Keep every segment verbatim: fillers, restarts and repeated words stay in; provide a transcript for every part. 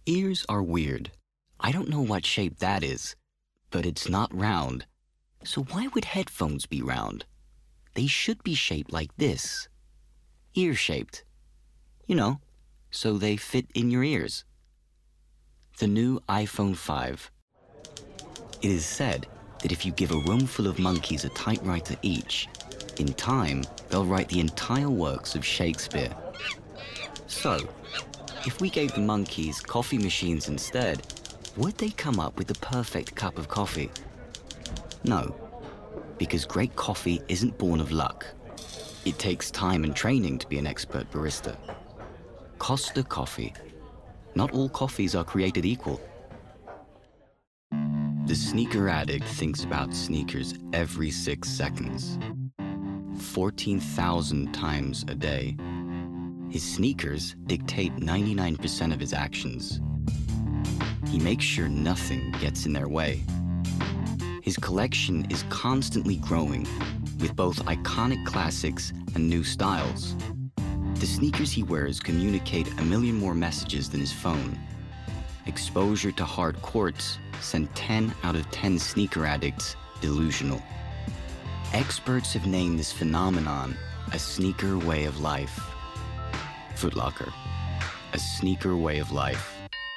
Ears are weird. I don't know what shape that is, but it's not round. So why would headphones be round? They should be shaped like this. Ear-shaped. You know, so they fit in your ears. The new iPhone five. It is said that if you give a room full of monkeys a typewriter each, in time, they'll write the entire works of Shakespeare. So, if we gave the monkeys coffee machines instead, would they come up with the perfect cup of coffee? No, because great coffee isn't born of luck. It takes time and training to be an expert barista. Costa Coffee. Not all coffees are created equal. The sneaker addict thinks about sneakers every six seconds. fourteen thousand times a day. His sneakers dictate ninety-nine percent of his actions. He makes sure nothing gets in their way. His collection is constantly growing, with both iconic classics and new styles. The sneakers he wears communicate a million more messages than his phone. Exposure to hard courts sent ten out of ten sneaker addicts delusional. Experts have named this phenomenon a sneaker way of life. Foot Locker, a sneaker way of life.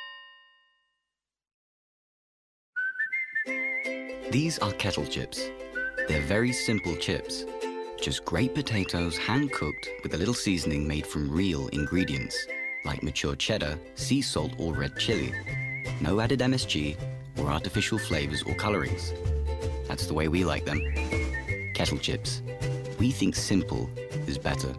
These are kettle chips. They're very simple chips. Just great potatoes hand-cooked with a little seasoning made from real ingredients, like mature cheddar, sea salt, or red chili. No added M S G or artificial flavors or colorings. That's the way we like them. Kettle chips. We think simple is better.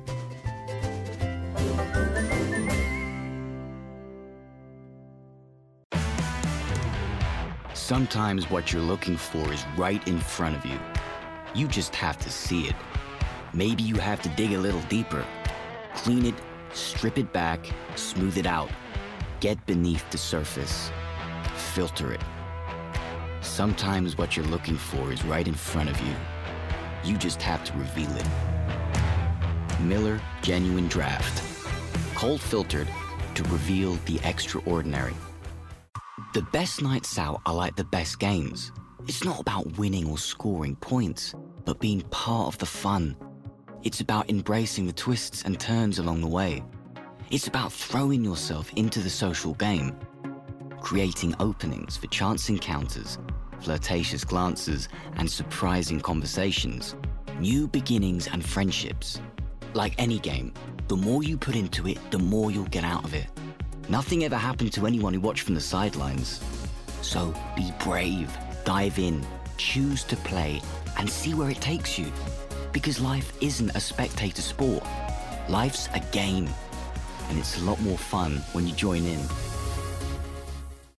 Sometimes what you're looking for is right in front of you. You just have to see it. Maybe you have to dig a little deeper. Clean it, strip it back, smooth it out. Get beneath the surface. Filter it. Sometimes what you're looking for is right in front of you. You just have to reveal it. Miller Genuine Draft. Cold filtered to reveal the extraordinary. The best nights out are like the best games. It's not about winning or scoring points, but being part of the fun. It's about embracing the twists and turns along the way. It's about throwing yourself into the social game, creating openings for chance encounters, flirtatious glances, and surprising conversations, new beginnings and friendships. Like any game, the more you put into it, the more you'll get out of it. Nothing ever happened to anyone who watched from the sidelines. So be brave, dive in, choose to play, and see where it takes you. Because life isn't a spectator sport. Life's a game. And it's a lot more fun when you join in.